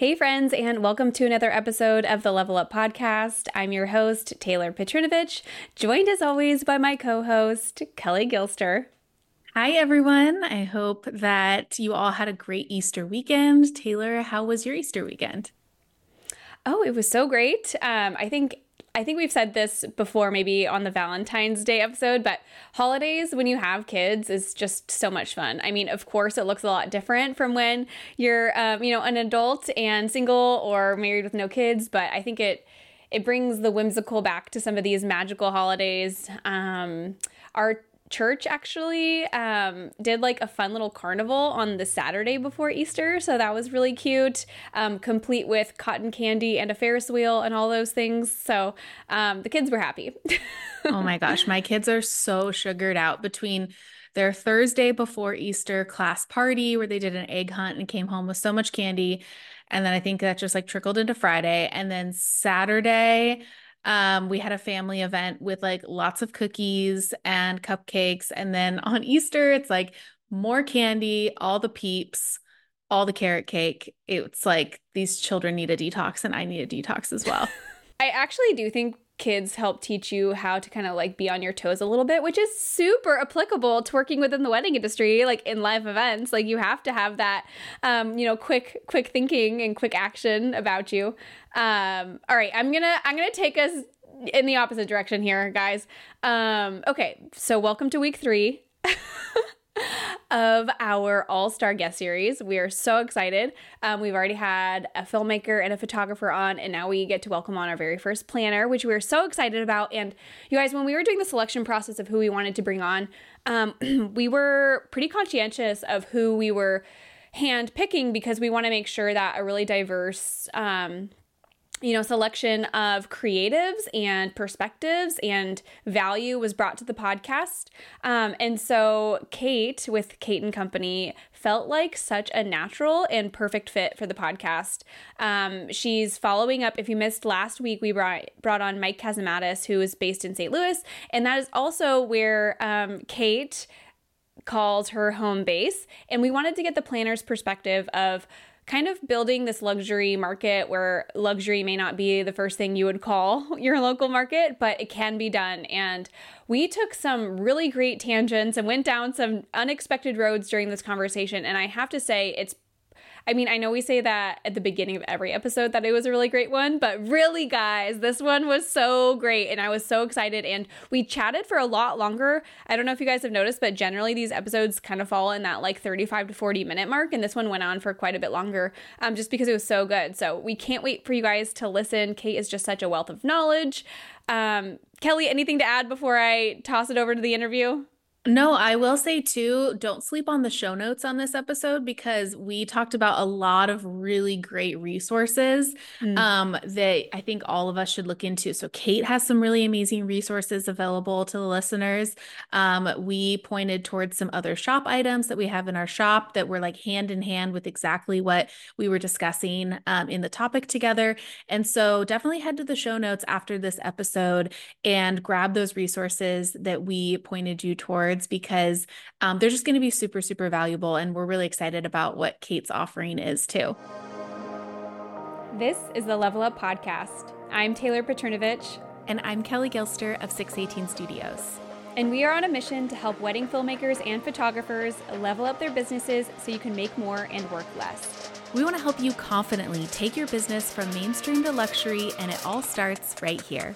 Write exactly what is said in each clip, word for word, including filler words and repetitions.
Hey friends, and welcome to another episode of the Level Up Podcast. I'm your host, Taylor Petrinovich, joined as always by my co-host, Kelly Gilster. Hi, everyone. I hope that you all had a great Easter weekend. Taylor, how was your Easter weekend? Oh, it was so great. Um, I think I think we've said this before, maybe on the Valentine's Day episode, but holidays when you have kids is just so much fun. I mean, of course, it looks a lot different from when you're, um, you know, an adult and single or married with no kids, but I think it it brings the whimsical back to some of these magical holidays. Um, our church actually um, did like a fun little carnival on the Saturday before Easter. So that was really cute, um, complete with cotton candy and a Ferris wheel and all those things. So um, the kids were happy. Oh my gosh, my kids are so sugared out between their Thursday before Easter class party where they did an egg hunt and came home with so much candy. And then I think that just like trickled into Friday. And then Saturday, Um, we had a family event with like lots of cookies and cupcakes. And then on Easter, it's like more candy, all the peeps, all the carrot cake. It's like these children need a detox and I need a detox as well. I actually do think kids help teach you how to kind of like be on your toes a little bit, which is super applicable to working within the wedding industry, like in live events. Like you have to have that, um, you know, quick, quick thinking and quick action about you. Um, all right, I'm gonna, I'm gonna take us in the opposite direction here, guys. Um, okay, so welcome to week three of our All-Star Guest Series. We are so excited. Um, we've already had a filmmaker and a photographer on, and now we get to welcome on our very first planner, which we are so excited about. And you guys, when we were doing the selection process of who we wanted to bring on, um, we were pretty conscientious of who we were hand picking because we want to make sure that a really diverse um, you know, selection of creatives and perspectives and value was brought to the podcast. Um, and so Kate with Kate and Company felt like such a natural and perfect fit for the podcast. Um, she's following up. If you missed last week, we brought, brought on Mike Kazamatis, who is based in Saint Louis. And that is also where um, Kate calls her home base. And we wanted to get the planner's perspective of kind of building this luxury market where luxury may not be the first thing you would call your local market, but it can be done. And we took some really great tangents and went down some unexpected roads during this conversation. And I have to say, it's I mean, I know we say that at the beginning of every episode that it was a really great one, but really, guys, this one was so great and I was so excited and we chatted for a lot longer. I don't know if you guys have noticed, but generally these episodes kind of fall in that like thirty-five to forty minute mark, and this one went on for quite a bit longer um, just because it was so good. So we can't wait for you guys to listen. Kate is just such a wealth of knowledge. Um, Kelly, anything to add before I toss it over to the interview? No, I will say too, don't sleep on the show notes on this episode because we talked about a lot of really great resources Mm. um, that I think all of us should look into. So Kate has some really amazing resources available to the listeners. Um, we pointed towards some other shop items that we have in our shop that were like hand in hand with exactly what we were discussing um, in the topic together. And so definitely head to the show notes after this episode and grab those resources that we pointed you towards, because um, they're just going to be super, super valuable. And we're really excited about what Kate's offering is too. This is the Level Up Podcast. I'm Taylor Petrinovich. And I'm Kelly Gilster of six eighteen Studios. And we are on a mission to help wedding filmmakers and photographers level up their businesses so you can make more and work less. We want to help you confidently take your business from mainstream to luxury, and it all starts right here.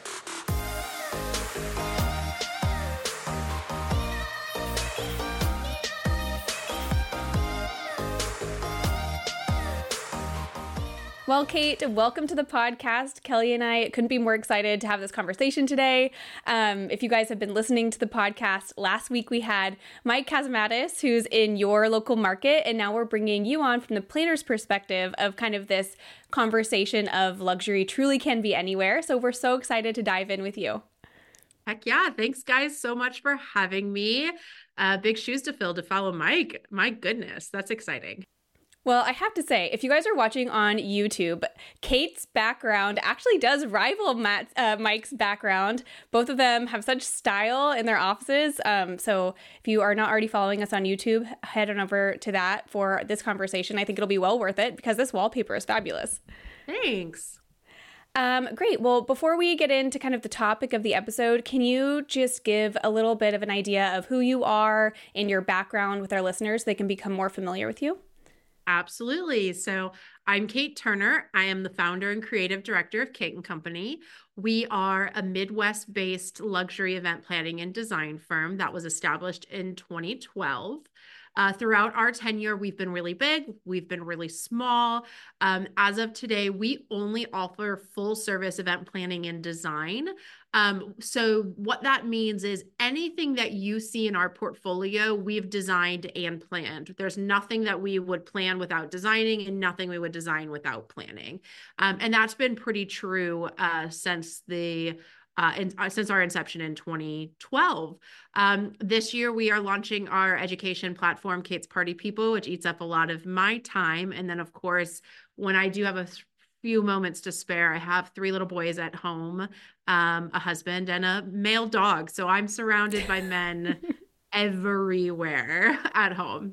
Well, Kate, welcome to the podcast. Kelly and I couldn't be more excited to have this conversation today. Um, if you guys have been listening to the podcast, last week we had Mike Kazamatis, who's in your local market, and now we're bringing you on from the planner's perspective of kind of this conversation of luxury truly can be anywhere. So we're so excited to dive in with you. Heck yeah. Thanks, guys, so much for having me. Uh, big shoes to fill to follow Mike. My goodness, that's exciting. Well, I have to say, if you guys are watching on YouTube, Kate's background actually does rival Matt, uh, Mike's background. Both of them have such style in their offices. Um, so if you are not already following us on YouTube, head on over to that for this conversation. I think it'll be well worth it because this wallpaper is fabulous. Thanks. Um, great. Well, before we get into kind of the topic of the episode, can you just give a little bit of an idea of who you are and your background with our listeners so they can become more familiar with you? Absolutely. So I'm Kate Turner. I am the founder and creative director of Kate and Company. We are a Midwest-based luxury event planning and design firm that was established in twenty twelve. Uh, throughout our tenure, we've been really big, we've been really small. Um, as of today, we only offer full service event planning and design. Um, so what that means is anything that you see in our portfolio, we've designed and planned. There's nothing that we would plan without designing and nothing we would design without planning. Um, and that's been pretty true uh, since the Uh, in, uh, since our inception in twenty twelve. Um, this year, we are launching our education platform, Kate's Party People, which eats up a lot of my time. And then, of course, when I do have a few moments to spare, I have three little boys at home, um, a husband, and a male dog. So I'm surrounded by men everywhere at home.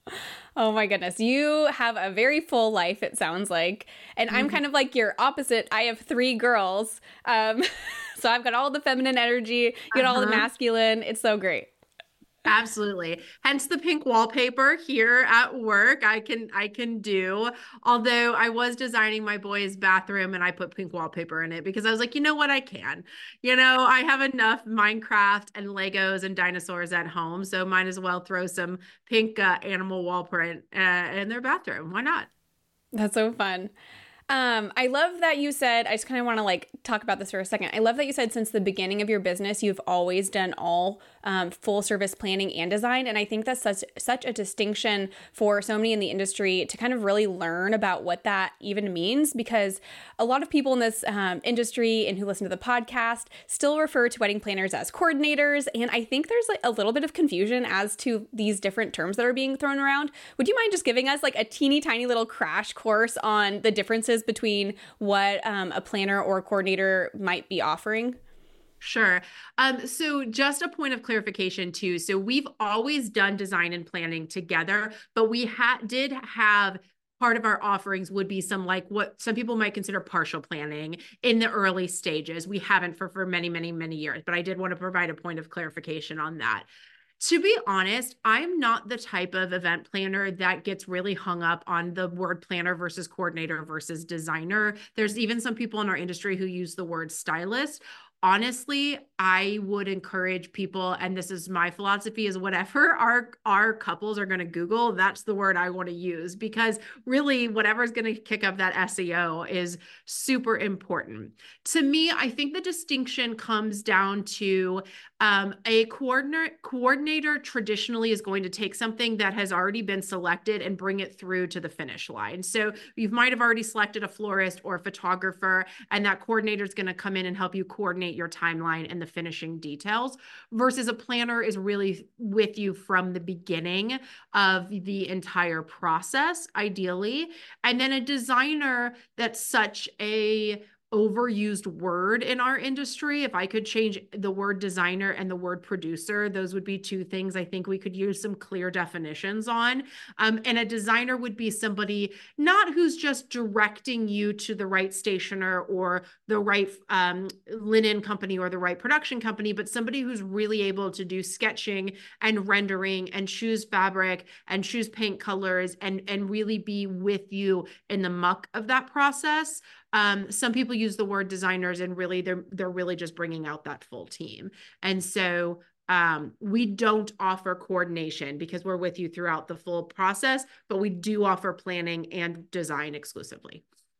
Oh my goodness. You have a very full life, it sounds like. And I'm kind of like your opposite. I have three girls. Um, so I've got all the feminine energy, you got uh-huh. all the masculine. It's so great. Absolutely. Hence the pink wallpaper here at work. I can I can do. Although I was designing my boys' bathroom and I put pink wallpaper in it because I was like, you know what, I can. You know, I have enough Minecraft and Legos and dinosaurs at home, so might as well throw some pink uh, animal wall print uh, in their bathroom. Why not? That's so fun. Um, I love that you said, I just kind of want to like talk about this for a second. I love that you said since the beginning of your business, you've always done all um, full service planning and design. And I think that's such, such a distinction for so many in the industry to kind of really learn about what that even means, because a lot of people in this um, industry and who listen to the podcast still refer to wedding planners as coordinators. And I think there's like a little bit of confusion as to these different terms that are being thrown around. Would you mind just giving us like a teeny tiny little crash course on the differences between what um, a planner or a coordinator might be offering? Sure. Um, so just a point of clarification too. So we've always done design and planning together, but we ha- did have part of our offerings would be some like what some people might consider partial planning in the early stages. We haven't for, for many, many, many years, but I did want to provide a point of clarification on that. To be honest, I'm not the type of event planner that gets really hung up on the word planner versus coordinator versus designer. There's even some people in our industry who use the word stylist. Honestly, I would encourage people, and this is my philosophy, is whatever our, our couples are going to Google, that's the word I want to use, because really whatever is going to kick up that S E O is super important. To me, I think the distinction comes down to um, a coordinator, coordinator traditionally is going to take something that has already been selected and bring it through to the finish line. So you might have already selected a florist or a photographer, and that coordinator is going to come in and help you coordinate your timeline and the finishing details, versus a planner is really with you from the beginning of the entire process, ideally. And then a designer, that's such a overused word in our industry. If I could change the word designer and the word producer, those would be two things I think we could use some clear definitions on. Um, and a designer would be somebody not who's just directing you to the right stationer or the right um, linen company or the right production company, but somebody who's really able to do sketching and rendering and choose fabric and choose paint colors and, and really be with you in the muck of that process. Um, some people use the word designers and really they're, they're really just bringing out that full team. And so um, we don't offer coordination because we're with you throughout the full process, but we do offer planning and design exclusively.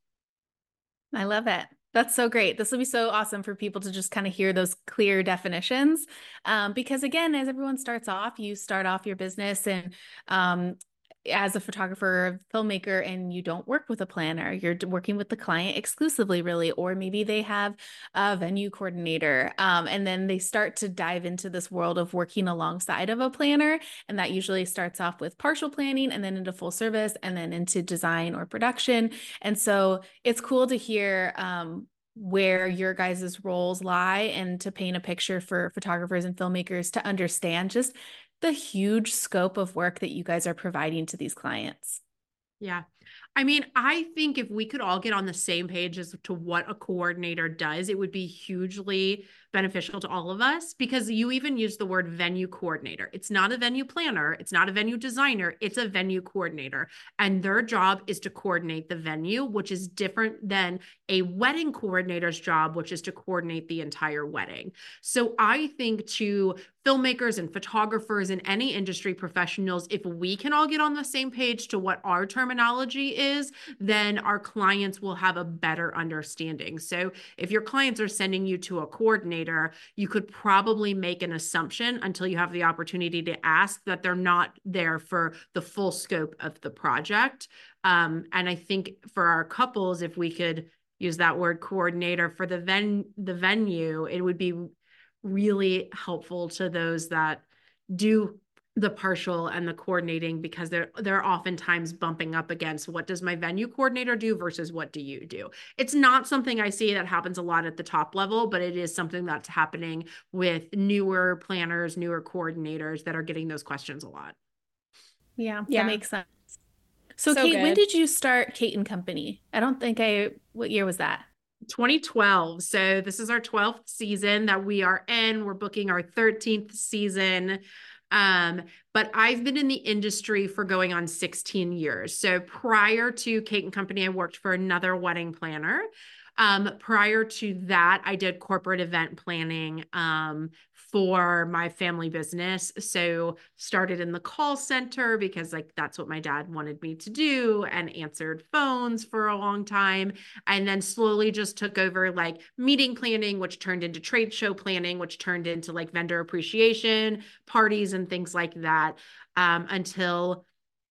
I love it. That's so great. This will be so awesome for people to just kind of hear those clear definitions. Um, because again, as everyone starts off, you start off your business and, um, as a photographer or filmmaker and you don't work with a planner, you're working with the client exclusively, really, or maybe they have a venue coordinator. Um, and then they start to dive into this world of working alongside of a planner. And that usually starts off with partial planning and then into full service and then into design or production. And so it's cool to hear um, where your guys' roles lie and to paint a picture for photographers and filmmakers to understand just the huge scope of work that you guys are providing to these clients. Yeah. I mean, I think if we could all get on the same page as to what a coordinator does, it would be hugely beneficial to all of us, because you even use the word venue coordinator. It's not a venue planner. It's not a venue designer. It's a venue coordinator. And their job is to coordinate the venue, which is different than a wedding coordinator's job, which is to coordinate the entire wedding. So I think to filmmakers and photographers and any industry professionals, if we can all get on the same page to what our terminology is, then our clients will have a better understanding. So if your clients are sending you to a coordinator, you could probably make an assumption until you have the opportunity to ask that they're not there for the full scope of the project. Um, and I think for our couples, if we could use that word coordinator for the ven the venue, it would be really helpful to those that do the partial and the coordinating, because they're they're oftentimes bumping up against what does my venue coordinator do versus what do you do. It's not something I see that happens a lot at the top level, but it is something that's happening with newer planners, newer coordinators that are getting those questions a lot. Yeah, Yeah. that makes sense. So, So Kate, when good. did you start Kate and Company? I don't think I, what year was that? twenty twelve. So this is our twelfth season that we are in. We're booking our thirteenth season. Um, but I've been in the industry for going on sixteen years. So prior to Kate and Company, I worked for another wedding planner. Um, prior to that, I did corporate event planning um, for my family business. So started in the call center because like that's what my dad wanted me to do, and answered phones for a long time. And then slowly just took over like meeting planning, which turned into trade show planning, which turned into like vendor appreciation, parties and things like that, um, until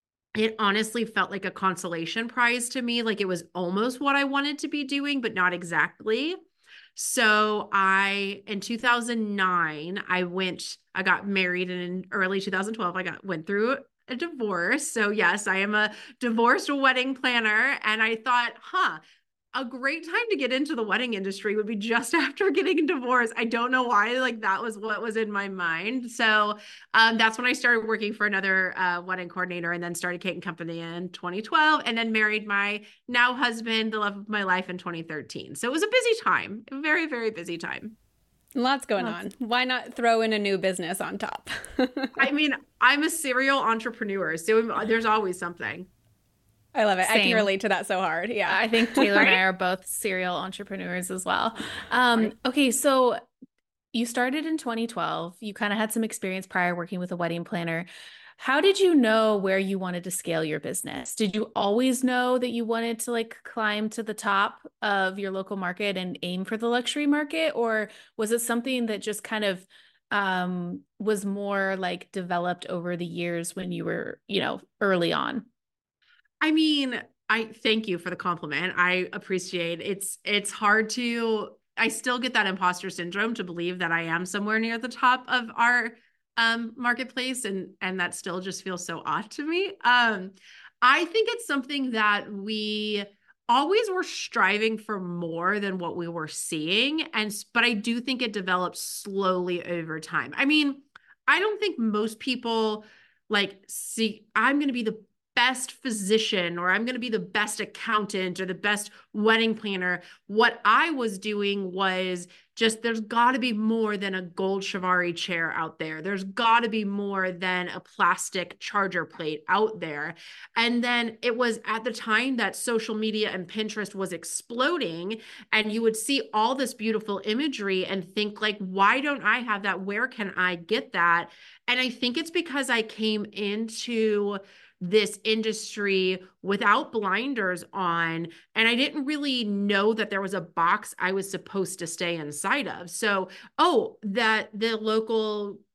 it honestly felt like a consolation prize to me. Like it was almost what I wanted to be doing, but not exactly. So I, in two thousand nine, I went, I got married, and in early two thousand twelve, I got, went through a divorce. So yes, I am a divorced wedding planner. And I thought, huh, a great time to get into the wedding industry would be just after getting divorced. I don't know why, like that was what was in my mind. So um, that's when I started working for another uh, wedding coordinator, and then started Kate and Company in twenty twelve, and then married my now husband, the love of my life, in twenty thirteen. So it was a busy time, a very, very busy time. Lots going Lots. on. Why not throw in a new business on top? I mean, I'm a serial entrepreneur, so there's always something. I love it. I can Same. relate to that so hard. Yeah. I think Taylor and I Right? are both serial entrepreneurs as well. Um, okay, so you started in twenty twelve. You kind of had some experience prior working with a wedding planner. How did you know where you wanted to scale your business? Did you always know that you wanted to like climb to the top of your local market and aim for the luxury market? Or was it something that just kind of um, was more like developed over the years when you were, you know, early on? I mean, I thank you for the compliment. I appreciate it. It's it's hard to, I still get that imposter syndrome to believe that I am somewhere near the top of our um marketplace, and and that still just feels so odd to me. Um I think it's something that we always were striving for more than what we were seeing, and but I do think it develops slowly over time. I mean, I don't think most people like see I'm going to be the best physician, or I'm going to be the best accountant, or the best wedding planner. What I was doing was just, there's got to be more than a gold Chiavari chair out there. There's got to be more than a plastic charger plate out there. And then it was at the time that social media and Pinterest was exploding, and you would see all this beautiful imagery and think like, why don't I have that? Where can I get that? And I think it's because I came into this industry without blinders on, and I didn't really know that there was a box I was supposed to stay inside of. So, oh, that the local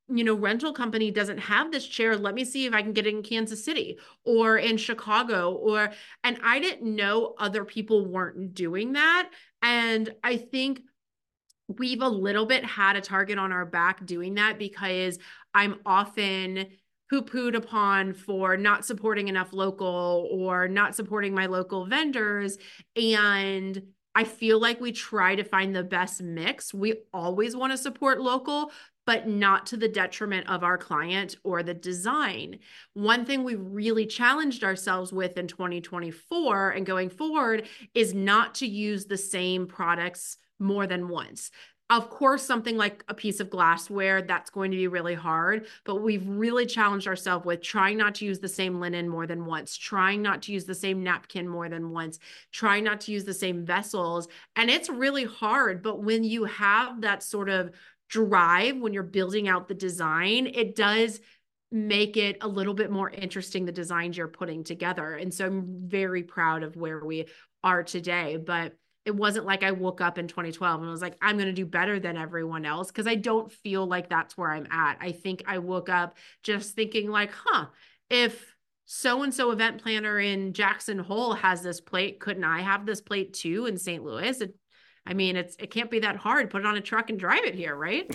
you know, rental company doesn't have this chair. Let me see if I can get it in Kansas City or in Chicago or, and I didn't know other people weren't doing that. And I think we've a little bit had a target on our back doing that because I'm often poo-pooed upon for not supporting enough local or not supporting my local vendors. And I feel like we try to find the best mix. We always want to support local, but not to the detriment of our client or the design. One thing we really challenged ourselves with in twenty twenty-four and going forward is not to use the same products more than once. Of course, something like a piece of glassware, that's going to be really hard, but we've really challenged ourselves with trying not to use the same linen more than once, trying not to use the same napkin more than once, trying not to use the same vessels. And it's really hard, but when you have that sort of drive, when you're building out the design, it does make it a little bit more interesting, the designs you're putting together. And so I'm very proud of where we are today. But it wasn't like I woke up in twenty twelve and was like, I'm going to do better than everyone else, because I don't feel like that's where I'm at. I think I woke up just thinking like, huh, if so-and-so event planner in Jackson Hole has this plate, couldn't I have this plate too in Saint Louis? It, I mean, it's it can't be that hard. Put it on a truck and drive it here, right?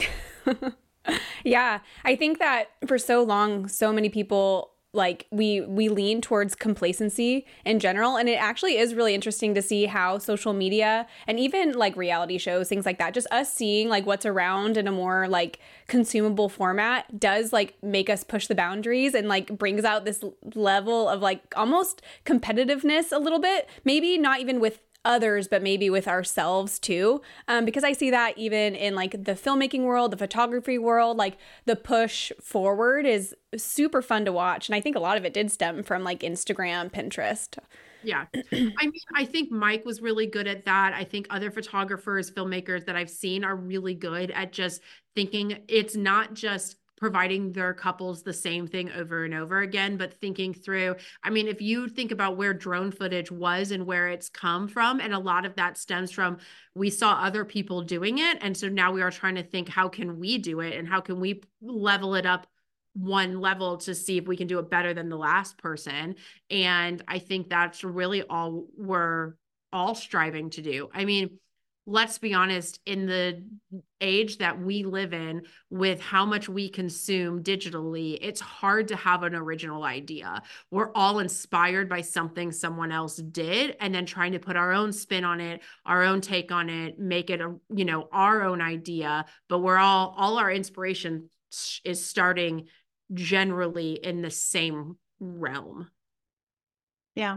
Yeah, I think that for so long, so many people like we we lean towards complacency in general, and it actually is really interesting to see how social media and even like reality shows, things like that, just us seeing like what's around in a more like consumable format does like make us push the boundaries and like brings out this level of like almost competitiveness a little bit, maybe not even with others, but maybe with ourselves too. Um, because I see that even in like the filmmaking world, the photography world, like the push forward is super fun to watch. And I think a lot of it did stem from like Instagram, Pinterest. Yeah. I mean, I think Mike was really good at that. I think other photographers, filmmakers that I've seen are really good at just thinking it's not just providing their couples the same thing over and over again, but thinking through, I mean, if you think about where drone footage was and where it's come from, and a lot of that stems from, we saw other people doing it. And so now we are trying to think, how can we do it? And how can we level it up one level to see if we can do it better than the last person? And I think that's really all we're all striving to do. I mean, let's be honest, in the age that we live in with how much we consume digitally, it's hard to have an original idea. We're all inspired by something someone else did and then trying to put our own spin on it, our own take on it, make it a, you know, our own idea. But we're all, all our inspiration is starting generally in the same realm. Yeah.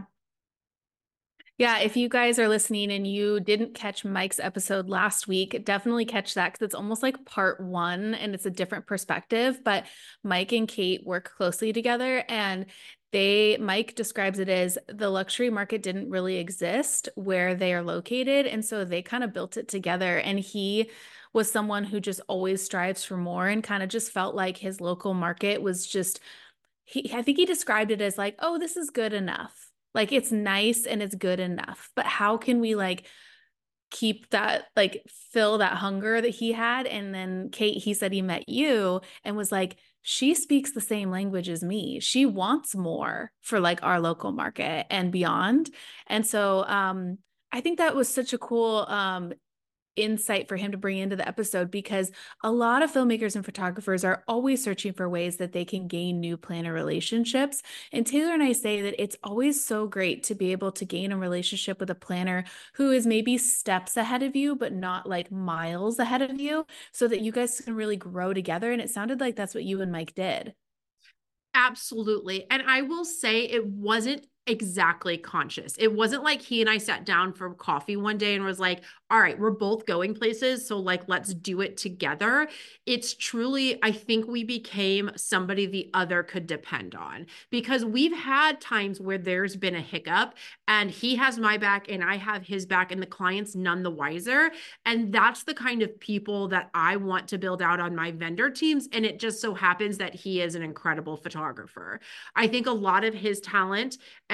Yeah, if you guys are listening and you didn't catch Mike's episode last week, definitely catch that, because it's almost like part one and it's a different perspective. But Mike and Kate work closely together, and they, Mike describes it as the luxury market didn't really exist where they are located. And so they kind of built it together. And he was someone who just always strives for more and kind of just felt like his local market was just, he, I think he described it as like, oh, this is good enough. Like, it's nice and it's good enough, but how can we like keep that, like fill that hunger that he had? And then Kate, he said he met you and was like, she speaks the same language as me. She wants more for like our local market and beyond. And so um, I think that was such a cool um, insight for him to bring into the episode, because a lot of filmmakers and photographers are always searching for ways that they can gain new planner relationships. And Taylor and I say that it's always so great to be able to gain a relationship with a planner who is maybe steps ahead of you, but not like miles ahead of you, so that you guys can really grow together. And it sounded like that's what you and Mike did. Absolutely. And I will say it wasn't exactly conscious. It wasn't like he and I sat down for coffee one day and was like, all right, we're both going places, so like, let's do it together. It's truly, I think we became somebody the other could depend on, because we've had times where there's been a hiccup and he has my back and I have his back, and the client's none the wiser. And that's the kind of people that I want to build out on my vendor teams. And it just so happens that he is an incredible photographer. I think a lot of his talent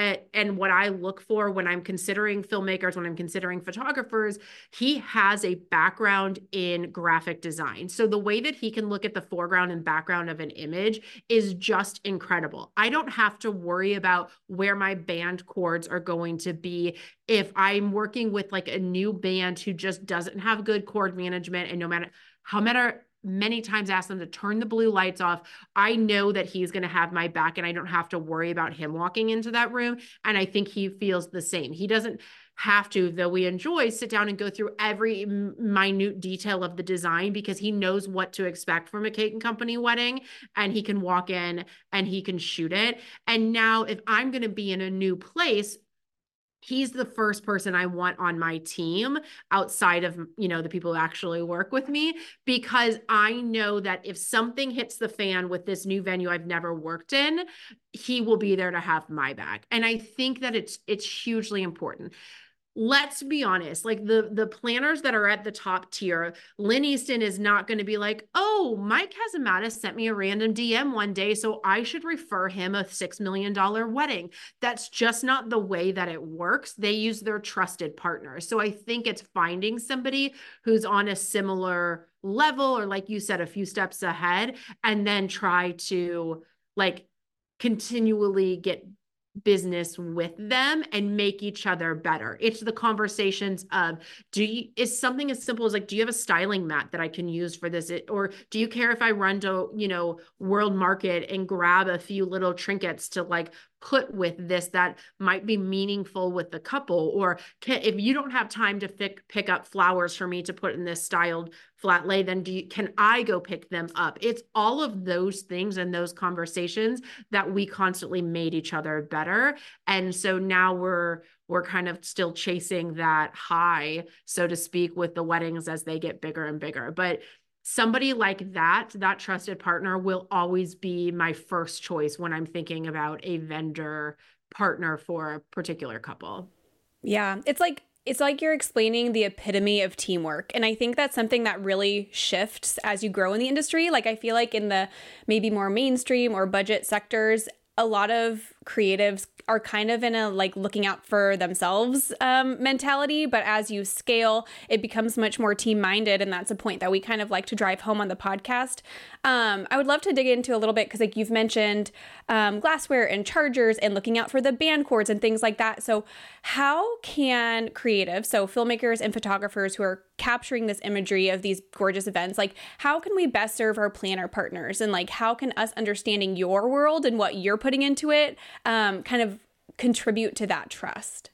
at, and what I look for when I'm considering filmmakers, when I'm considering photographers, he has a background in graphic design. So the way that he can look at the foreground and background of an image is just incredible. I don't have to worry about where my band chords are going to be if I'm working with like a new band who just doesn't have good chord management, and no matter how matter many times ask them to turn the blue lights off, I know that he's going to have my back and I don't have to worry about him walking into that room. And I think he feels the same. He doesn't have to, though we enjoy, sit down and go through every minute detail of the design, because he knows what to expect from a Kate and Company wedding, and he can walk in and he can shoot it. And now if I'm going to be in a new place, he's the first person I want on my team outside of, you know, the people who actually work with me, because I know that if something hits the fan with this new venue I've never worked in, he will be there to have my back. And I think that it's, it's hugely important. Let's be honest, like the, the planners that are at the top tier, Lynn Easton is not going to be like, oh, Mike Casamatis sent me a random D M one day, so I should refer him a six million dollars wedding. That's just not the way that it works. They use their trusted partners. So I think it's finding somebody who's on a similar level, or like you said, a few steps ahead, and then try to like continually get business with them and make each other better. It's the conversations of, do you, is something as simple as like, do you have a styling mat that I can use for this? It, or do you care if I run to, you know, World Market and grab a few little trinkets to like put with this that might be meaningful with the couple? Or can, if you don't have time to pick, pick up flowers for me to put in this styled flat lay, then do you, can I go pick them up? It's all of those things and those conversations that we constantly made each other better. And so now we're, we're kind of still chasing that high, so to speak, with the weddings as they get bigger and bigger. But somebody like that, that trusted partner will always be my first choice when I'm thinking about a vendor partner for a particular couple. Yeah. It's like, it's like you're explaining the epitome of teamwork. And I think that's something that really shifts as you grow in the industry. Like, I feel like in the maybe more mainstream or budget sectors, a lot of creatives are kind of in a like looking out for themselves um, mentality. But as you scale, it becomes much more team minded. And that's a point that we kind of like to drive home on the podcast. Um, I would love to dig into a little bit because like you've mentioned um, glassware and chargers and looking out for the band cords and things like that. So how can creatives, so filmmakers and photographers who are capturing this imagery of these gorgeous events, like how can we best serve our planner partners? And like how can us understanding your world and what you're putting into it um, kind of contribute to that trust?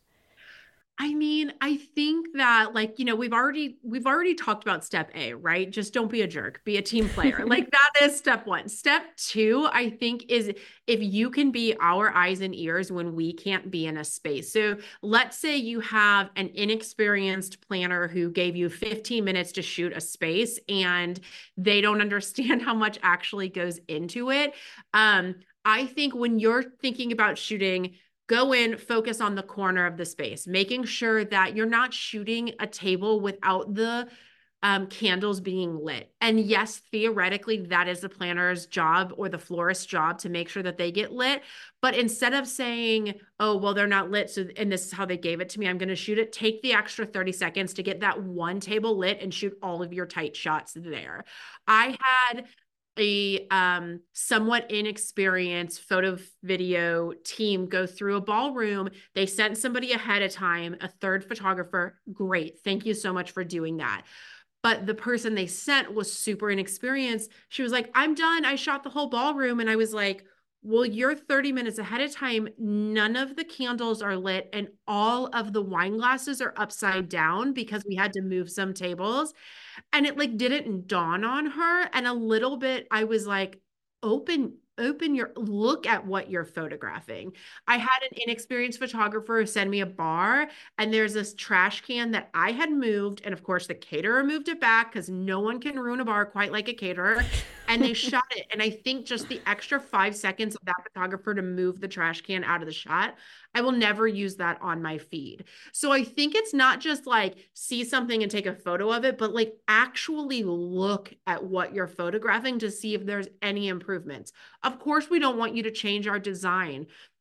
I mean, I think that like, you know, we've already, we've already talked about step A, right? Just don't be a jerk, be a team player. Like that is step one. Step two, I think, is if you can be our eyes and ears when we can't be in a space. So let's say you have an inexperienced planner who gave you fifteen minutes to shoot a space and they don't understand how much actually goes into it. Um, I think when you're thinking about shooting, go in, focus on the corner of the space, making sure that you're not shooting a table without the um, candles being lit. And yes, theoretically, that is the planner's job or the florist's job to make sure that they get lit. But instead of saying, oh, well, they're not lit, so and this is how they gave it to me, I'm going to shoot it, take the extra thirty seconds to get that one table lit and shoot all of your tight shots there. I had a um, somewhat inexperienced photo video team go through a ballroom. They sent somebody ahead of time, a third photographer. Great. Thank you so much for doing that. But the person they sent was super inexperienced. She was like, I'm done. I shot the whole ballroom. And I was like, well, you're thirty minutes ahead of time. None of the candles are lit and all of the wine glasses are upside down because we had to move some tables. And it like didn't dawn on her. And a little bit, I was like, open, open your, look at what you're photographing. I had an inexperienced photographer send me a bar and there's this trash can that I had moved. And of course the caterer moved it back because no one can ruin a bar quite like a caterer. And they shot it. And I think just the extra five seconds of that photographer to move the trash can out of the shot, I will never use that on my feed. So I think it's not just like see something and take a photo of it, but like actually look at what you're photographing to see if there's any improvements. Of course, we don't want you to change our design,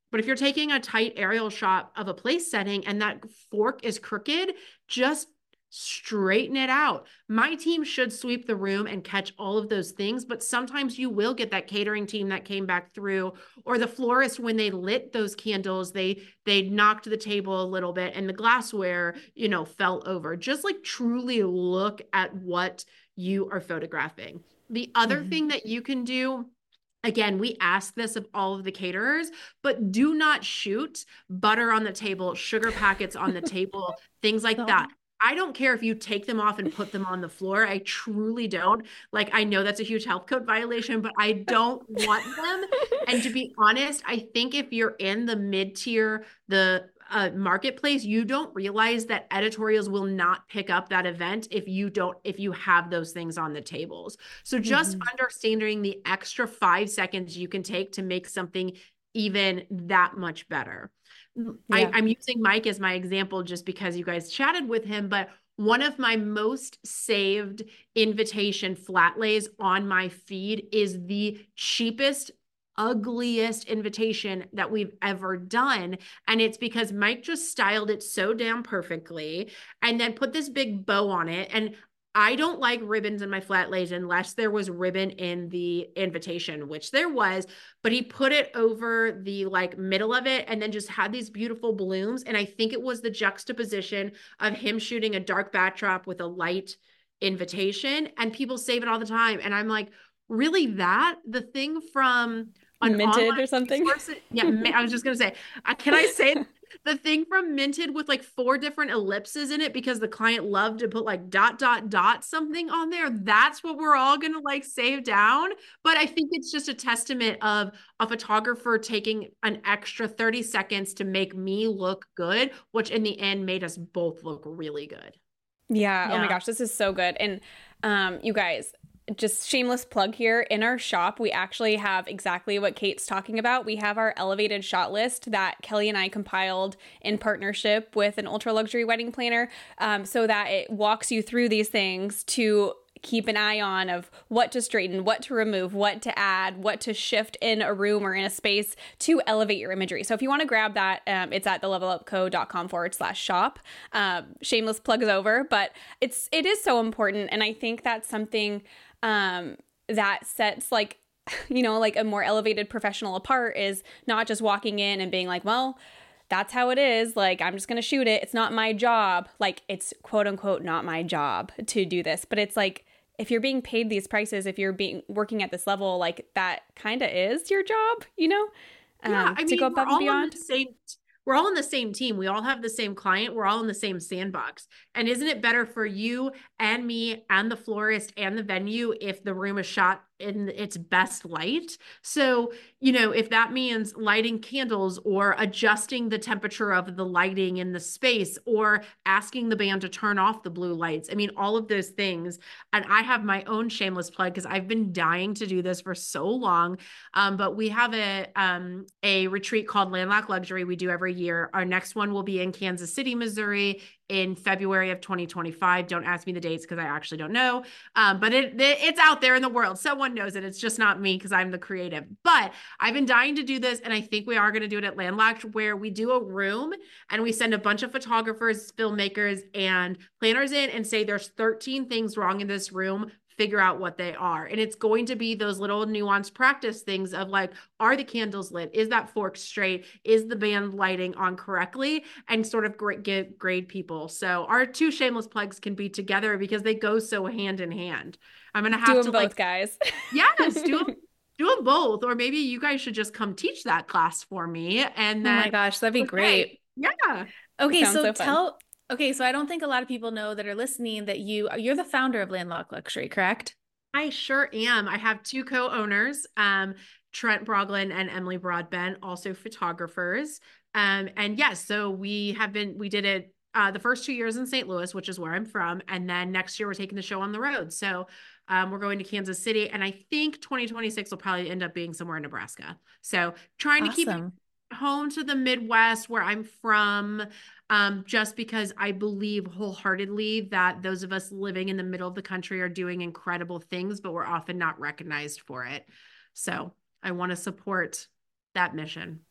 But if you're taking a tight aerial shot of a place setting and that fork is crooked, just straighten it out. My team should sweep the room and catch all of those things, but sometimes you will get that catering team that came back through, or the florist, when they lit those candles, they they knocked the table a little bit and the glassware, you know, fell over. Just like truly look at what you are photographing. The other mm-hmm. thing that you can do, again, we ask this of all of the caterers, but do not shoot butter on the table, sugar packets on the table, things like that. I don't care if you take them off and put them on the floor. I truly don't. Like, I know that's a huge health code violation, but I don't want them. And to be honest, I think if you're in the mid-tier, the uh, marketplace, you don't realize that editorials will not pick up that event if you don't, if you have those things on the tables. So just mm-hmm. understanding the extra five seconds you can take to make something even that much better. Yeah. I, I'm using Mike as my example just because you guys chatted with him, but one of my most saved invitation flat lays on my feed is the cheapest, ugliest invitation that we've ever done. And it's because Mike just styled it so damn perfectly and then put this big bow on it. And I don't like ribbons in my flat lays unless there was ribbon in the invitation, which there was, but he put it over the like middle of it and then just had these beautiful blooms. And I think it was the juxtaposition of him shooting a dark backdrop with a light invitation, and people save it all the time. And I'm like, really, that? The thing from an Minted or something? Resource? Yeah, I was just going to say, uh, can I say the thing from Minted with like four different ellipses in it because the client loved to put like dot, dot, dot something on there? That's what we're all going to like save down. But I think it's just a testament of a photographer taking an extra thirty seconds to make me look good, which in the end made us both look really good. Yeah. yeah. Oh my gosh, this is so good. And um, you guys, just shameless plug here, in our shop, we actually have exactly what Kate's talking about. We have our elevated shot list that Kelly and I compiled in partnership with an ultra luxury wedding planner, um, so that it walks you through these things to keep an eye on of what to straighten, what to remove, what to add, what to shift in a room or in a space to elevate your imagery. So if you want to grab that, um, it's at thelevelupco.com forward slash shop. Um, shameless plug is over, but it's, it is so important. And I think that's something um, that sets like, you know, like a more elevated professional apart, is not just walking in and being like, well, that's how it is. Like, I'm just going to shoot it. It's not my job. Like, it's quote unquote, not my job to do this. But it's like, if you're being paid these prices, if you're being working at this level, like that kind of is your job, you know, um, yeah, I to mean, go above and beyond. Same, we're all on the same team. We all have the same client. We're all in the same sandbox. And isn't it better for you and me and the florist and the venue if the room is shot in its best light? So, you know, if that means lighting candles or adjusting the temperature of the lighting in the space or asking the band to turn off the blue lights, I mean, all of those things. And I have my own shameless plug because I've been dying to do this for so long. Um, but we have a, um, a retreat called Landlocked Luxury we do every year. Our next one will be in Kansas City, Missouri, in February of twenty twenty-five. Don't ask me the dates because I actually don't know. Um, but it, it it's out there in the world. Someone knows it. It's just not me because I'm the creative. But I've been dying to do this, and I think we are going to do it at Landlocked, where we do a room and we send a bunch of photographers, filmmakers, and planners in and say there's thirteen things wrong in this room. Figure out what they are. And it's going to be those little nuanced practice things of like, are the candles lit? Is that fork straight? Is the band lighting on correctly? And sort of grade, get, grade people. So our two shameless plugs can be together because they go so hand in hand. I'm going to have do them to both, like, guys. Yes, do them. Do them both. Or maybe you guys should just come teach that class for me. And then, oh my gosh, that'd be okay. great. Yeah. Okay. So, so tell, okay. So I don't think a lot of people know that are listening that you, you're the founder of Landlocked Luxury, correct? I sure am. I have two co-owners, um, Trent Broglin and Emily Broadbent, also photographers. Um, and yes, so we have been, we did it uh, the first two years in Saint Louis, which is where I'm from. And then next year we're taking the show on the road. So um, we're going to Kansas City. And I think twenty twenty-six will probably end up being somewhere in Nebraska. So trying to Awesome. keep home to the Midwest where I'm from, um, just because I believe wholeheartedly that those of us living in the middle of the country are doing incredible things, but we're often not recognized for it. So I want to support that mission.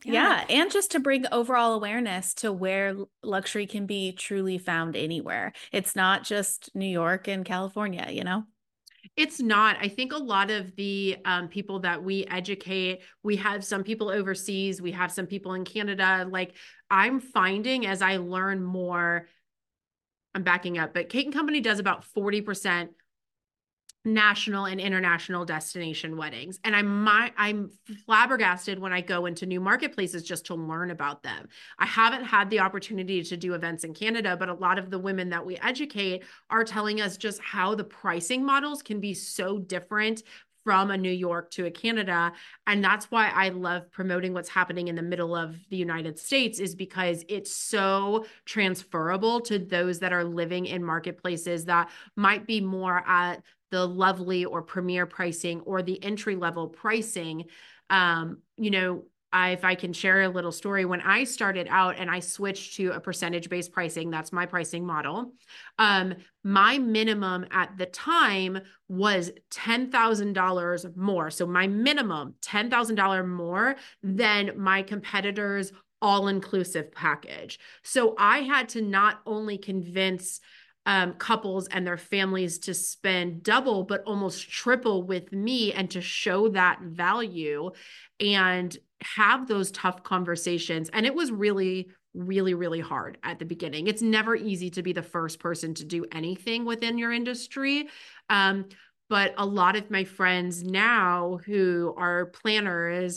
Yeah. And just to bring overall awareness to where luxury can be truly found anywhere. It's not just New York and California, you know? It's not. I think a lot of the um, people that we educate, we have some people overseas, we have some people in Canada. Like I'm finding as I learn more, I'm backing up, but Kate and Company does about forty percent national and international destination weddings. And I'm my, I'm flabbergasted when I go into new marketplaces just to learn about them. I haven't had the opportunity to do events in Canada, but a lot of the women that we educate are telling us just how the pricing models can be so different from a New York to a Canada. And that's why I love promoting what's happening in the middle of the United States, is because it's so transferable to those that are living in marketplaces that might be more at the lovely or premier pricing or the entry level pricing. Um, you know, I, if I can share a little story, when I started out and I switched to a percentage based pricing, that's my pricing model. Um, my minimum at the time was ten thousand dollars more. So my minimum ten thousand dollars more than my competitors' all-inclusive package. So I had to not only convince Um, couples and their families to spend double, but almost triple with me, and to show that value and have those tough conversations. And it was really, really, really hard at the beginning. It's never easy to be the first person to do anything within your industry. Um, but a lot of my friends now who are planners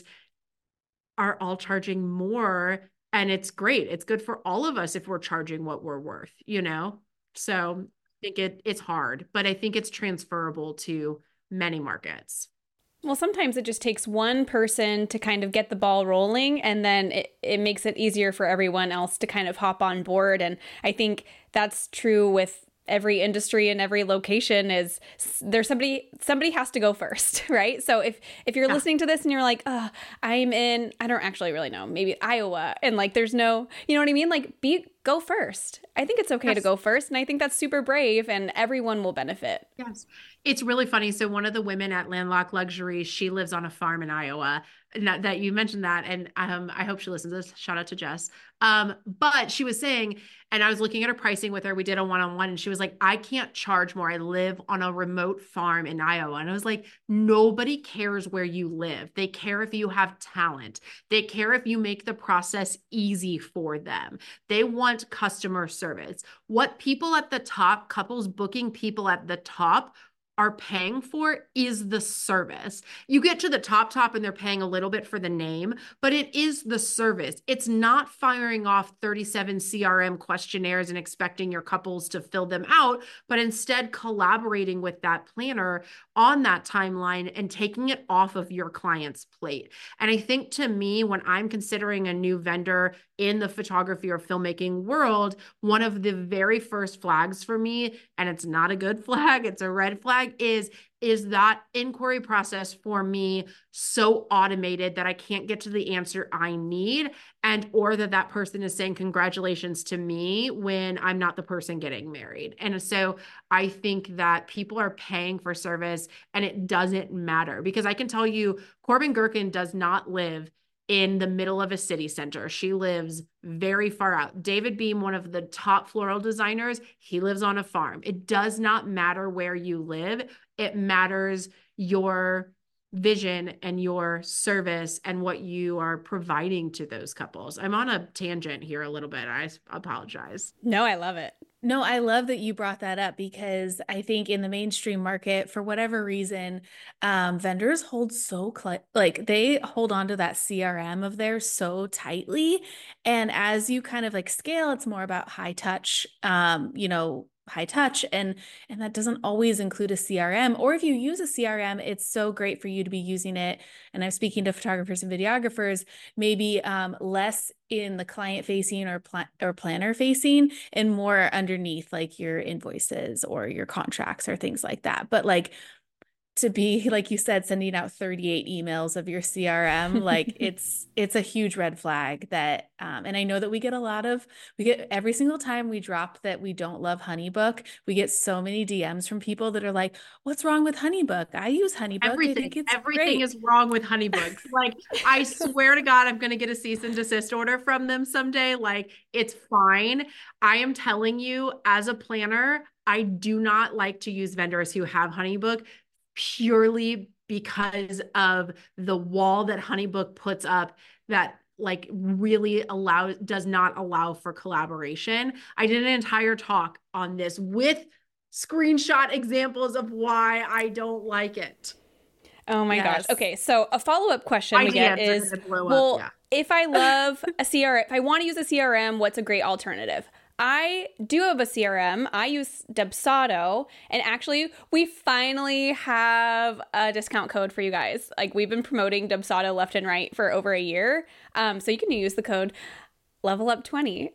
are all charging more. And it's great. It's good for all of us if we're charging what we're worth, you know? So I think it it's hard, but I think it's transferable to many markets. Well, sometimes it just takes one person to kind of get the ball rolling, and then it, it makes it easier for everyone else to kind of hop on board. And I think that's true with every industry and every location. Is there's somebody somebody has to go first, right? So if if you're yeah. listening to this and you're like, oh, I'm in, I don't actually really know, maybe Iowa, and like there's no, you know what I mean? Like be go first. I think it's okay yes. to go first, and I think that's super brave, and everyone will benefit. Yes. It's really funny. So one of the women at Landlocked Luxury, she lives on a farm in Iowa. That, that you mentioned that, and um, I hope she listens to this. Shout out to Jess. Um, but she was saying, and I was looking at her pricing with her. We did a one-on-one, and she was like, I can't charge more. I live on a remote farm in Iowa. And I was like, nobody cares where you live. They care if you have talent. They care if you make the process easy for them. They want customer service. What people at the top, couples booking people at the top, are paying for is the service. You get to the top top and they're paying a little bit for the name, but it is the service. It's not firing off thirty-seven C R M questionnaires and expecting your couples to fill them out, but instead collaborating with that planner on that timeline and taking it off of your client's plate. And I think, to me, when I'm considering a new vendor in the photography or filmmaking world, one of the very first flags for me, and it's not a good flag, it's a red flag, is is that inquiry process for me so automated that I can't get to the answer I need, and or that that person is saying congratulations to me when I'm not the person getting married. And so I think that people are paying for service, and it doesn't matter, because I can tell you Corbin Gherkin does not live in the middle of a city center. She lives very far out. David Beam, one of the top floral designers, he lives on a farm. It does not matter where you live. It matters your vision and your service and what you are providing to those couples. I'm on a tangent here a little bit. I apologize. No, I love it. No, I love that you brought that up, because I think in the mainstream market, for whatever reason, um, vendors hold so cl- like they hold on to that C R M of theirs so tightly. And as you kind of like scale, it's more about high touch, um, you know, high touch, and and that doesn't always include a C R M. Or if you use a C R M, it's so great for you to be using it. And I'm speaking to photographers and videographers, maybe um, less in the client facing or pl- or planner facing, and more underneath like your invoices or your contracts or things like that. But like to be, like you said, sending out thirty-eight emails of your C R M, like it's it's a huge red flag that um, and I know that we get a lot of we get every single time we drop that we don't love HoneyBook, we get so many D Ms from people that are like, what's wrong with HoneyBook? I use HoneyBook. Everything, I think it's everything great. is wrong with HoneyBooks. Like, I swear to God, I'm going to get a cease and desist order from them someday. Like, it's fine. I am telling you, as a planner, I do not like to use vendors who have HoneyBook purely because of the wall that HoneyBook puts up that like really allows, does not allow for collaboration. I did an entire talk on this with screenshot examples of why I don't like it. Oh my Yes. gosh. Okay. So a follow-up question we get Ideas are is, gonna blow up, well, yeah. if I love a C R M, if I want to use a C R M, what's a great alternative? I do have a C R M. I use Dubsado, and actually we finally have a discount code for you guys. Like, we've been promoting Dubsado left and right for over a year. Um, so you can use the code level up twenty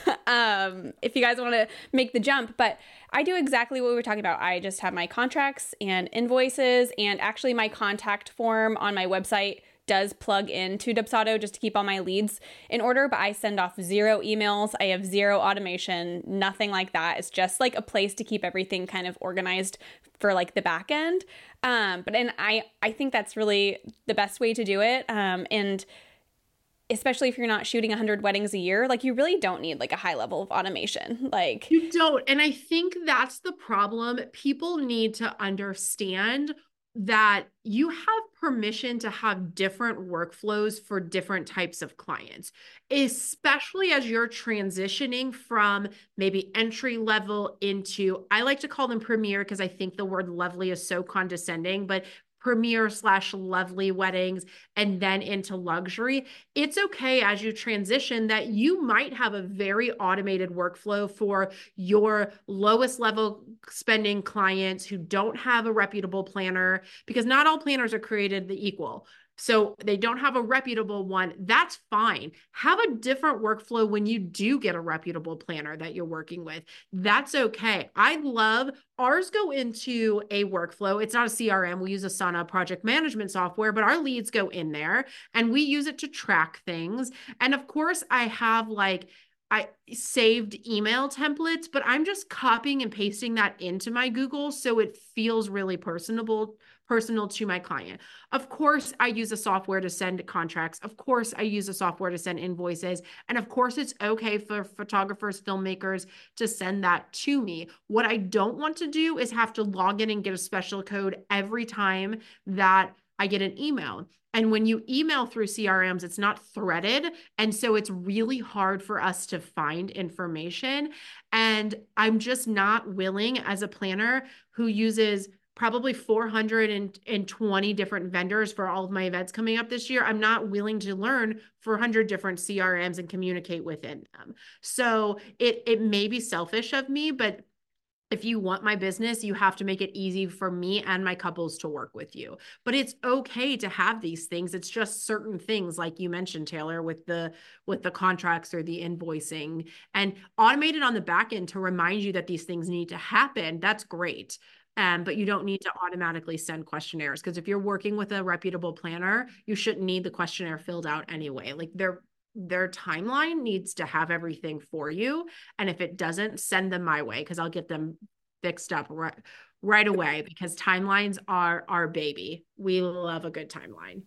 um, if you guys want to make the jump. But I do exactly what we were talking about. I just have my contracts and invoices, and actually my contact form on my website does plug into Dubsado just to keep all my leads in order, but I send off zero emails. I have zero automation, nothing like that. It's just like a place to keep everything kind of organized for like the back end. Um, but and I, I think that's really the best way to do it. Um, and especially if you're not shooting one hundred weddings a year, like you really don't need like a high level of automation. Like You don't. And I think that's the problem. People need to understand that you have permission to have different workflows for different types of clients, especially as you're transitioning from maybe entry level into, I like to call them premier because I think the word lovely is so condescending, but premier slash lovely weddings and then into luxury. It's okay as you transition that you might have a very automated workflow for your lowest level spending clients who don't have a reputable planner, because not all planners are created the equal. So they don't have a reputable one. That's fine. Have a different workflow when you do get a reputable planner that you're working with. That's okay. I love ours go into a workflow. It's not a C R M. We use Asana project management software, but our leads go in there and we use it to track things. And of course, I have like I saved email templates, but I'm just copying and pasting that into my Google so it feels really personable, personal to my client. Of course, I use a software to send contracts. Of course, I use a software to send invoices. And of course, it's okay for photographers, filmmakers to send that to me. What I don't want to do is have to log in and get a special code every time that I get an email. And when you email through C R Ms, it's not threaded. And so it's really hard for us to find information. And I'm just not willing as a planner who uses probably four hundred twenty different vendors for all of my events coming up this year. I'm not willing to learn four hundred different C R Ms and communicate within them. So it, it may be selfish of me, but if you want my business, you have to make it easy for me and my couples to work with you. But it's okay to have these things. It's just certain things, like you mentioned, Taylor, with the with the contracts or the invoicing, and automated on the back end to remind you that these things need to happen. That's great. Um, but you don't need to automatically send questionnaires, because if you're working with a reputable planner, you shouldn't need the questionnaire filled out anyway. Like they're their timeline needs to have everything for you. And if it doesn't, send them my way, because I'll get them fixed up right, right away, because timelines are our baby. We love a good timeline.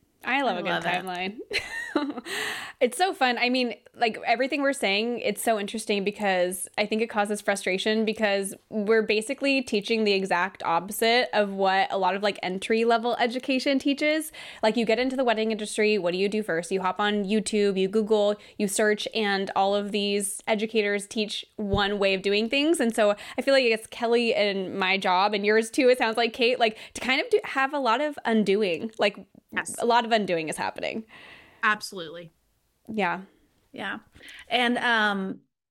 I love I a good love it. timeline. It's so fun. I mean, like everything we're saying, it's so interesting because I think it causes frustration because we're basically teaching the exact opposite of what a lot of like entry level education teaches. Like you get into the wedding industry, what do you do first? You hop on YouTube, you Google, you search, and all of these educators teach one way of doing things. And so I feel like it's Kelly and my job, and yours too, it sounds like, Kate, like to kind of do, have a lot of undoing, like Yes. a lot of undoing is happening. Absolutely. Yeah. Yeah. And um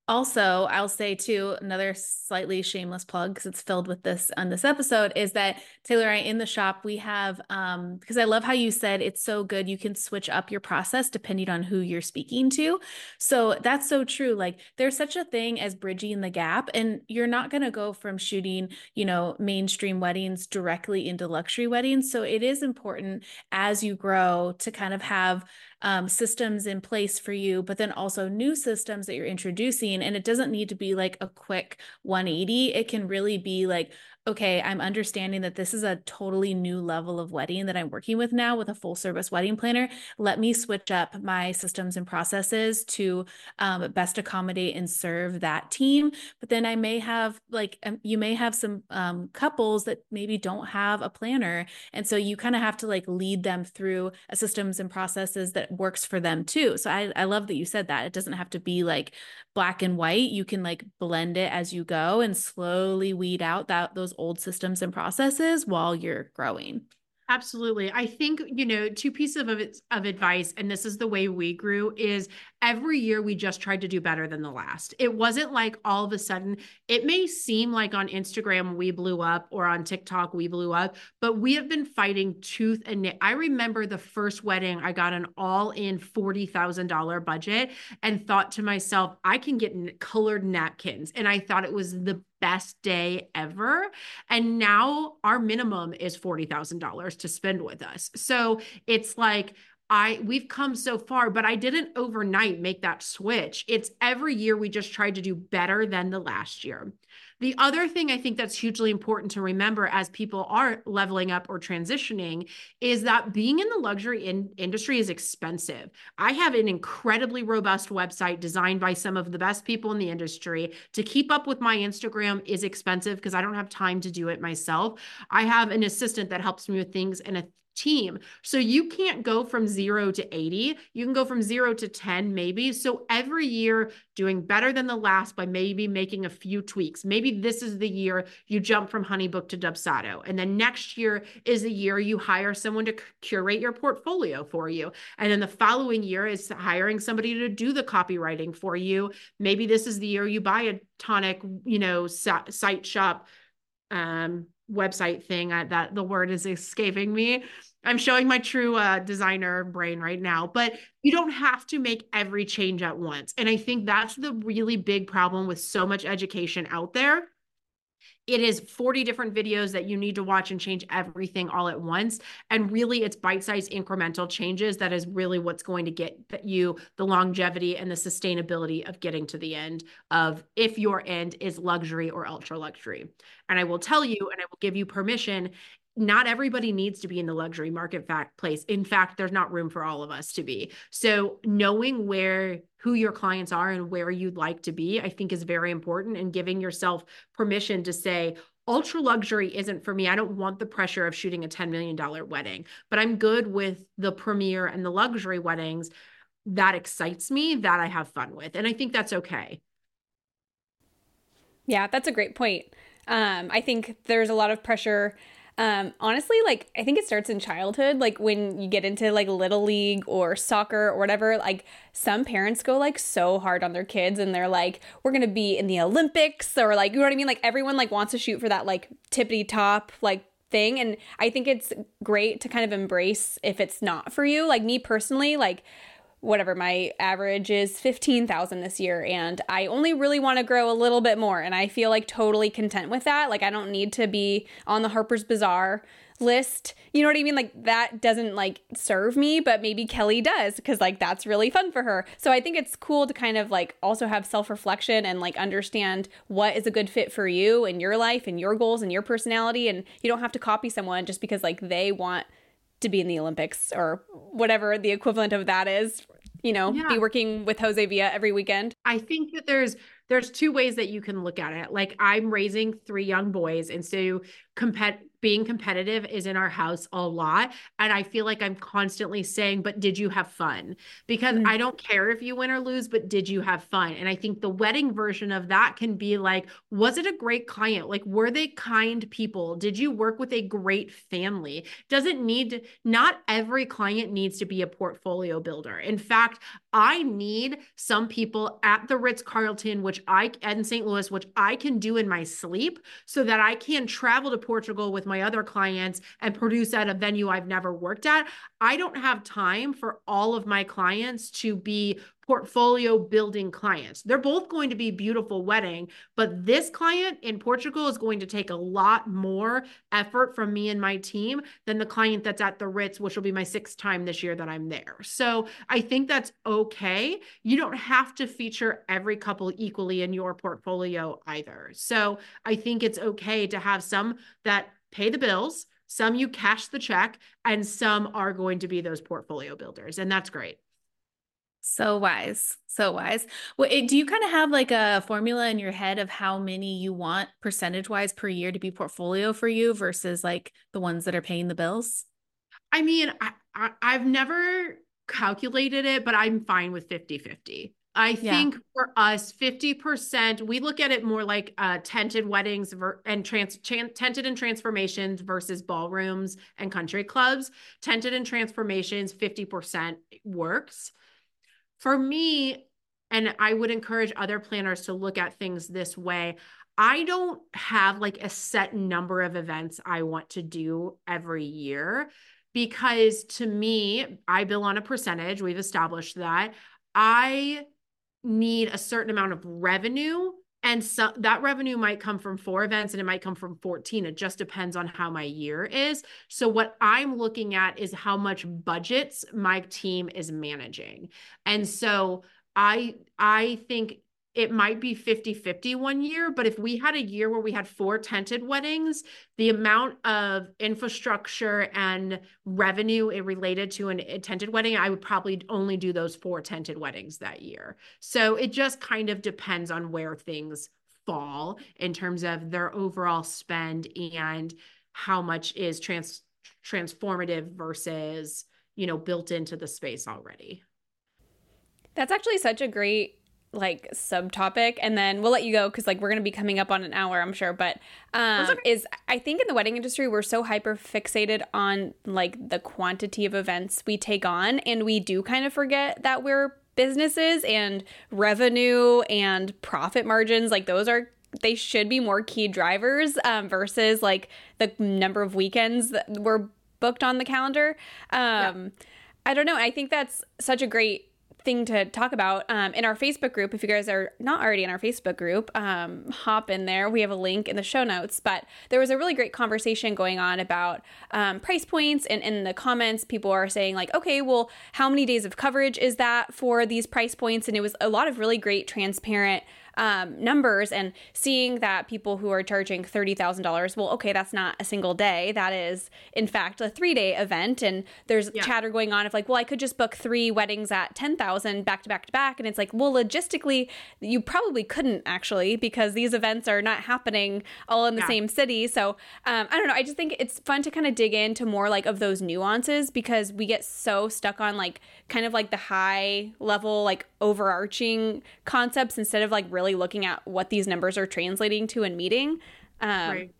Also, I'll say too, another slightly shameless plug because it's filled with this on this episode is that Taylor and I in the shop, we have, um, because I love how you said it's so good. You can switch up your process depending on who you're speaking to. So that's so true. Like there's such a thing as bridging the gap, and you're not going to go from shooting, you know, mainstream weddings directly into luxury weddings. So it is important as you grow to kind of have um, systems in place for you, but then also new systems that you're introducing. And it doesn't need to be like a quick one eighty. It can really be like, okay, I'm understanding that this is a totally new level of wedding that I'm working with now with a full service wedding planner. Let me switch up my systems and processes to um, best accommodate and serve that team. But then I may have like, um, you may have some um, couples that maybe don't have a planner. And so you kind of have to like lead them through a systems and processes that works for them too. So I, I love that you said that. It doesn't have to be like black and white. You can like blend it as you go and slowly weed out that those old systems and processes while you're growing. Absolutely. I think, you know, two pieces of, of advice, and this is the way we grew, is every year we just tried to do better than the last. It wasn't like all of a sudden, it may seem like on Instagram we blew up or on TikTok we blew up, but we have been fighting tooth and nail. I remember the first wedding, I got an all-in forty thousand dollars budget and thought to myself, I can get colored napkins. And I thought it was the best day ever. And now our minimum is forty thousand dollars to spend with us. So it's like, I, we've come so far, but I didn't overnight make that switch. It's every year we just tried to do better than the last year. The other thing I think that's hugely important to remember as people are leveling up or transitioning is that being in the luxury in- industry is expensive. I have an incredibly robust website designed by some of the best people in the industry. To keep up with my Instagram is expensive because I don't have time to do it myself. I have an assistant that helps me with things and a team. So you can't go from zero to eighty. You can go from zero to ten, maybe. So every year doing better than the last by maybe making a few tweaks. Maybe this is the year you jump from HoneyBook to Dubsado. And then next year is the year you hire someone to curate your portfolio for you. And then the following year is hiring somebody to do the copywriting for you. Maybe this is the year you buy a Tonic, you know, site shop, um, website thing. I, that the word is escaping me. I'm showing my true uh, designer brain right now, but you don't have to make every change at once. And I think that's the really big problem with so much education out there. It is forty different videos that you need to watch and change everything all at once. And really it's bite-sized incremental changes that is really what's going to get you the longevity and the sustainability of getting to the end of if your end is luxury or ultra luxury. And I will tell you, and I will give you permission, not everybody needs to be in the luxury market fact place. In fact, there's not room for all of us to be. So knowing where, who your clients are and where you'd like to be, I think is very important, and giving yourself permission to say, ultra luxury isn't for me. I don't want the pressure of shooting a ten million dollars wedding, but I'm good with the premier and the luxury weddings. That excites me, that I have fun with. And I think that's okay. Yeah, that's a great point. Um, I think there's a lot of pressure. Um, honestly, like, I think it starts in childhood, like when you get into like little league or soccer or whatever, like some parents go like so hard on their kids and they're like, we're going to be in the Olympics, or like, you know what I mean? Like everyone like wants to shoot for that like tippity top, like thing. And I think it's great to kind of embrace if it's not for you. Like me personally, like whatever, my average is fifteen thousand this year, and I only really want to grow a little bit more, and I feel like totally content with that. Like I don't need to be on the Harper's Bazaar list, you know what I mean? Like that doesn't like serve me, but maybe Kelly does, because like that's really fun for her. So I think it's cool to kind of like also have self-reflection and like understand what is a good fit for you and your life and your goals and your personality, and you don't have to copy someone just because like they want to be in the Olympics or whatever the equivalent of that is, you know, yeah. Be working with Jose Villa every weekend. I think that there's, there's two ways that you can look at it. Like I'm raising three young boys. And so compet being competitive is in our house a lot. And I feel like I'm constantly saying, but did you have fun? Because Mm. I don't care if you win or lose, but did you have fun? And I think the wedding version of that can be like, was it a great client? Like, were they kind people? Did you work with a great family? Doesn't need to, not every client needs to be a portfolio builder. In fact, I need some people at the Ritz-Carlton, which I, in Saint Louis, which I can do in my sleep so that I can travel to Portugal with my other clients and produce at a venue I've never worked at. I don't have time for all of my clients to be portfolio building clients. They're both going to be beautiful wedding, but this client in Portugal is going to take a lot more effort from me and my team than the client that's at the Ritz, which will be my sixth time this year that I'm there. So I think that's okay. You don't have to feature every couple equally in your portfolio either. So I think it's okay to have some that pay the bills, some you cash the check, and some are going to be those portfolio builders. And that's great. So wise. So wise. Well, it, do you kind of have like a formula in your head of how many you want percentage wise per year to be portfolio for you versus like the ones that are paying the bills? I mean, I, I, I've never calculated it, but I'm fine with fifty fifty. I Yeah. think for us, fifty percent, we look at it more like uh, tented weddings ver- and trans- chan- tented and transformations versus ballrooms and country clubs. Tented and transformations, fifty percent works. For me, and I would encourage other planners to look at things this way. I don't have like a set number of events I want to do every year because to me, I bill on a percentage. We've established that. I need a certain amount of revenue. And so that revenue might come from four events and it might come from fourteen. It just depends on how my year is. So what I'm looking at is how much budgets my team is managing. And so I I think it might be fifty fifty one year, but if we had a year where we had four tented weddings, the amount of infrastructure and revenue it related to an, a tented wedding, I would probably only do those four tented weddings that year. So it just kind of depends on where things fall in terms of their overall spend and how much is trans transformative versus, you know, built into the space already. That's actually such a great like subtopic, and then we'll let you go because like we're gonna be coming up on an hour, I'm sure. But um okay. is I think in the wedding industry we're so hyper fixated on like the quantity of events we take on, and we do kind of forget that we're businesses and revenue and profit margins, like those are they should be more key drivers um versus like the number of weekends that were booked on the calendar. um yeah. I don't know, I think that's such a great thing to talk about um, in our Facebook group. If you guys are not already in our Facebook group, um, hop in there. We have a link in the show notes, but there was a really great conversation going on about um, price points, and in the comments, people are saying like, okay, well, how many days of coverage is that for these price points? And it was a lot of really great, transparent Um, numbers, and seeing that people who are charging thirty thousand dollars, well, okay, that's not a single day. That is, in fact, a three-day event. And there's yeah. chatter going on of like, well, I could just book three weddings at ten thousand back to back to back. And it's like, well, logistically, you probably couldn't actually, because these events are not happening all in the yeah. same city. So um, I don't know. I just think it's fun to kind of dig into more like of those nuances, because we get so stuck on like kind of like the high level, like overarching concepts instead of like really looking at what these numbers are translating to and meeting. Um, right.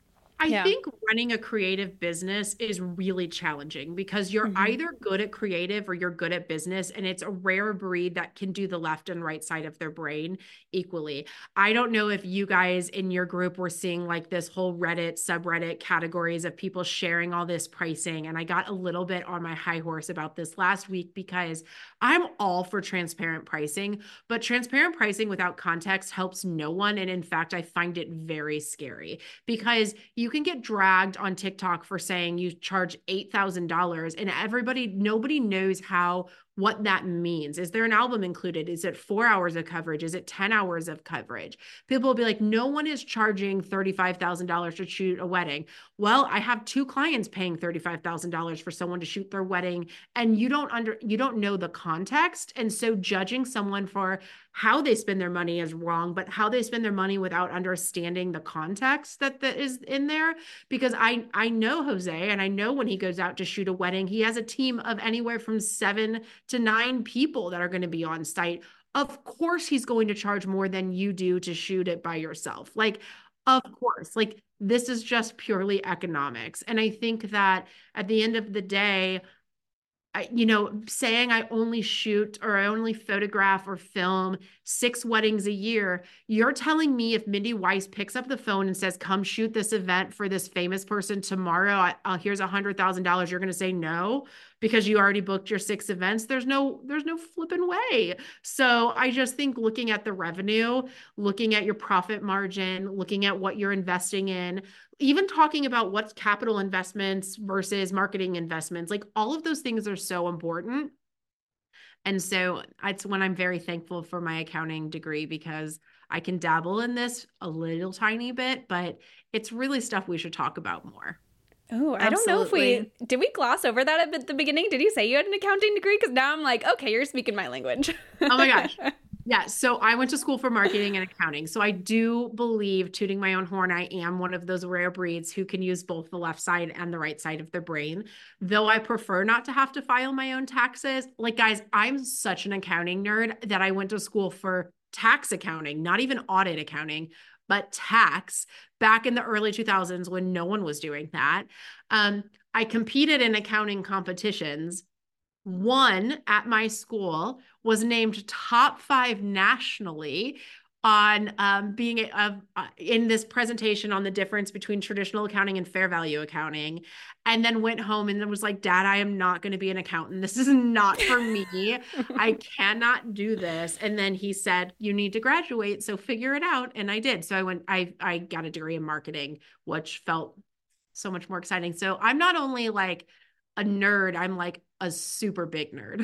I yeah. think running a creative business is really challenging because you're mm-hmm. either good at creative or you're good at business, and it's a rare breed that can do the left and right side of their brain equally. I don't know if you guys in your group were seeing like this whole Reddit subreddit categories of people sharing all this pricing. And I got a little bit on my high horse about this last week because I'm all for transparent pricing, but transparent pricing without context helps no one. And in fact, I find it very scary because you can get dragged on TikTok for saying you charge eight thousand dollars and everybody, nobody knows how, what that means. Is there an album included? Is it four hours of coverage? Is it ten hours of coverage? People will be like, no one is charging thirty-five thousand dollars to shoot a wedding. Well, I have two clients paying thirty-five thousand dollars for someone to shoot their wedding, and you don't under, you don't know the context. And so judging someone for how they spend their money is wrong, but how they spend their money without understanding the context that that is in there. Because I I know Jose, and I know when he goes out to shoot a wedding, he has a team of anywhere from seven to nine people that are going to be on site. Of course, he's going to charge more than you do to shoot it by yourself. Like, of course, like this is just purely economics. And I think that at the end of the day, I, you know, saying I only shoot or I only photograph or film six weddings a year, you're telling me if Mindy Weiss picks up the phone and says, come shoot this event for this famous person tomorrow, I, I'll, here's a hundred thousand dollars, you're going to say no because you already booked your six events. There's no, there's no flipping way. So I just think looking at the revenue, looking at your profit margin, looking at what you're investing in, even talking about what's capital investments versus marketing investments, like all of those things are so important. And so it's when I'm very thankful for my accounting degree because I can dabble in this a little tiny bit, but it's really stuff we should talk about more. Oh, I don't know if we, did we gloss over that at the beginning? Did you say you had an accounting degree? Because now I'm like, okay, you're speaking my language. Oh my gosh. Yeah. So I went to school for marketing and accounting. So I do believe, tooting my own horn, I am one of those rare breeds who can use both the left side and the right side of their brain. Though I prefer not to have to file my own taxes. Like, guys, I'm such an accounting nerd that I went to school for tax accounting, not even audit accounting, but tax back in the early two thousands when no one was doing that. Um, I competed in accounting competitions. One at my school was named top five nationally on um, being a, uh, in this presentation on the difference between traditional accounting and fair value accounting, and then went home and was like, Dad, I am not going to be an accountant. This is not for me. I cannot do this. And then he said, you need to graduate, so figure it out. And I did. So I went, I, I got a degree in marketing, which felt so much more exciting. So I'm not only like a nerd, I'm like a super big nerd.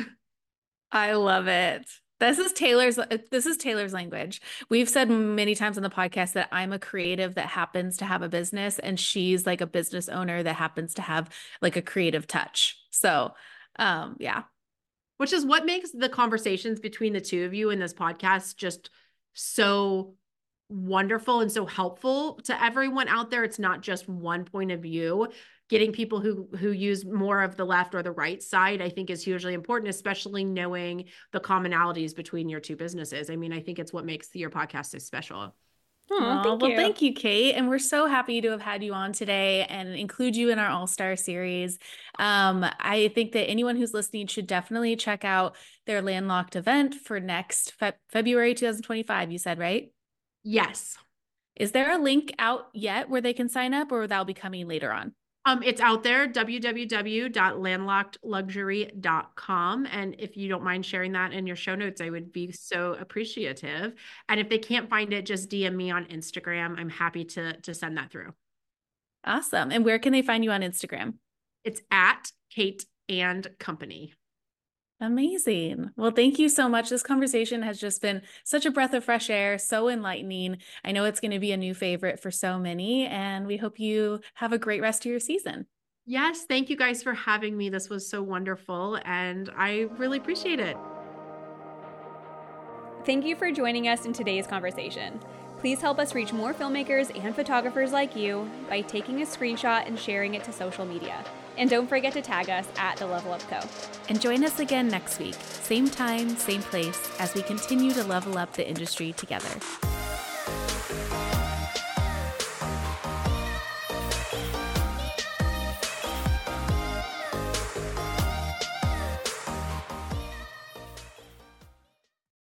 I love it. This is Taylor's, this is Taylor's language. We've said many times on the podcast that I'm a creative that happens to have a business, and she's like a business owner that happens to have like a creative touch. So, um, yeah. Which is what makes the conversations between the two of you in this podcast just so wonderful and so helpful to everyone out there. It's not just one point of view. Getting people who who use more of the left or the right side, I think, is hugely important, especially knowing the commonalities between your two businesses. I mean, I think it's what makes your podcast so special. Oh, thank well, you. Thank you, Kate. And we're so happy to have had you on today and include you in our All-Star series. Um, I think that anyone who's listening should definitely check out their Landlocked event for next Fe- February twenty twenty-five, you said, right? Yes. Is there a link out yet where they can sign up, or that'll be coming later on? Um, it's out there, w w w dot landlocked luxury dot com. And if you don't mind sharing that in your show notes, I would be so appreciative. And if they can't find it, just D M me on Instagram. I'm happy to, to send that through. Awesome. And where can they find you on Instagram? It's at Kate and Company. Amazing. Well, thank you so much. This conversation has just been such a breath of fresh air, so enlightening. I know it's going to be a new favorite for so many, and we hope you have a great rest of your season. Yes. Thank you guys for having me. This was so wonderful, and I really appreciate it. Thank you for joining us in today's conversation. Please help us reach more filmmakers and photographers like you by taking a screenshot and sharing it to social media. And don't forget to tag us at The Level Up Co. And join us again next week, same time, same place, as we continue to level up the industry together.